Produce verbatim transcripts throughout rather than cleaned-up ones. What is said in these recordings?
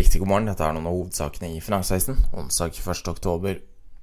Riktig god morgen, dette er noen av hovedsakene i Finansavisen, onsdag første oktober.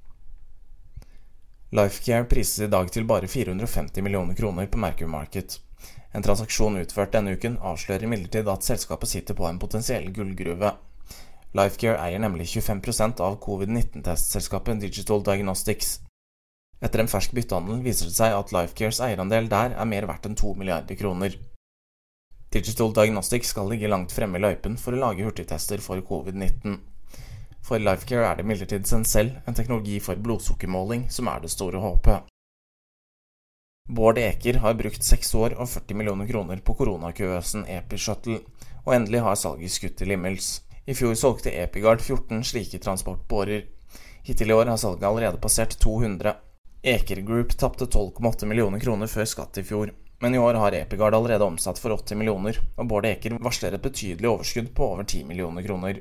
Lifecare prises i dag til bare fire hundre og femti millioner kroner på Merkur Market. En transaksjon utført denne uken avslører imidlertid at selskapet sitter på en potensiell gullgruve. Lifecare eier nemlig tjuefem prosent av covid nitten-testselskapet Digital Diagnostics. Etter en fersk byttehandel viser det seg at Lifecares eierandel der er mer verdt enn to milliarder kroner. Digital Diagnostics skal ligge langt fremme i løypen for å lage hurtigtester for covid nitten. For Lifecare er det imidlertid sen selv en teknologi for blodsukkermåling som er det store håpet. Bård Eker har brukt seks år og førti millioner kroner på koronakøøsen EpiShuttle, og endelig har salget skutt til himmels. I fjor solgte EpiGuard fjorten slike transportbårer. Hittil i år har salget allerede passert to hundre. Eker Group tapte tolv komma åtte millioner kroner før skatt i fjor. Men i år har EpiGuard allerede omsatt for åtti millioner, og Bård Eker varsler et betydelig overskudd på over ti millioner kroner.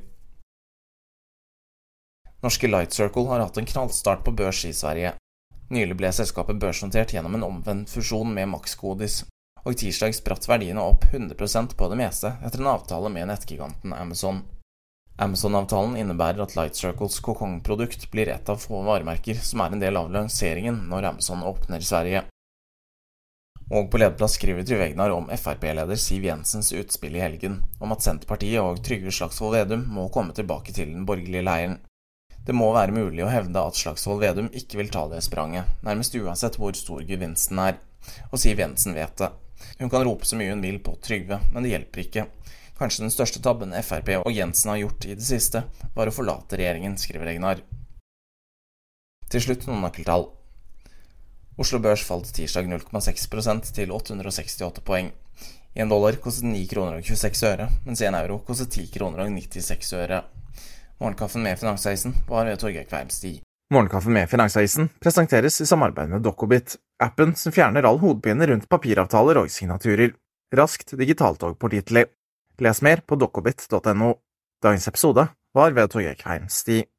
Norske Light Circle har hatt en knallstart på børs i Sverige. Nylig ble selskapet børsnotert gjennom en omvendt fusjon med Maxgodis, og tirsdag spratt verdiene opp hundre prosent på det meste etter en avtale med nettgiganten Amazon. Amazon-avtalen innebærer at Light Circles kokongprodukt blir et av få varemerker som er en del av lanseringen når Amazon åpner i Sverige. Og på lederplass skriver Trygve Hegnar om F R P-leder Siv Jensens utspill i helgen, om at Senterpartiet og Trygve Slagsvold Vedum må komme tilbake til den borgerlige leiren. Det må være mulig å hevde at Slagsvold Vedum ikke vil ta det spranget, nærmest uansett hvor stor gevinsten er, og Siv Jensen vet det. Hun kan rope så mye hun vil på Trygve, men det hjelper ikke. Kanskje den største tabben F R P og Jensen har gjort i det siste, var å forlate regjeringen, skriver Hegnar. Til slutt noen nøkkeltall. Oslo Børs falt tirsdag null komma seks prosent til åtte hundre og sekstiåtte poeng. En dollar kostet ni kroner og tjueseks øre, mens en euro kostet ti kroner og nittiseks øre. Morgenkaffen med Finansavisen var ved Torgeir Kveimstig. Morgenkaffen med Finansavisen presenteres i samarbeid med Dokobit, appen som fjerner all hodepine rundt papiravtaler og signaturer. Raskt digitalt og pålitelig. Les mer på dokobit punktum no. Dagens episode var ved Torgeir Kveimstig.